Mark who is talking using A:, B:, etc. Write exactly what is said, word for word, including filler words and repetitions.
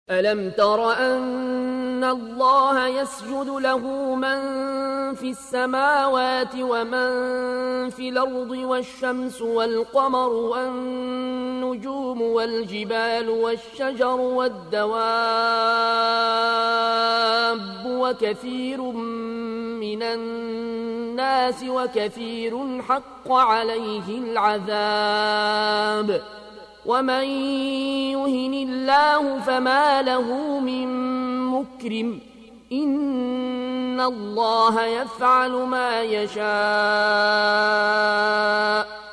A: ألم تر أن الله يسجد له من في السماوات ومن في الأرض والشمس والقمر والنجوم والجبال والشجر والدواب وكثير من الناس وكثير حق عليه العذاب ومن يهن الله فما له من مكرم إن الله يفعل ما يشاء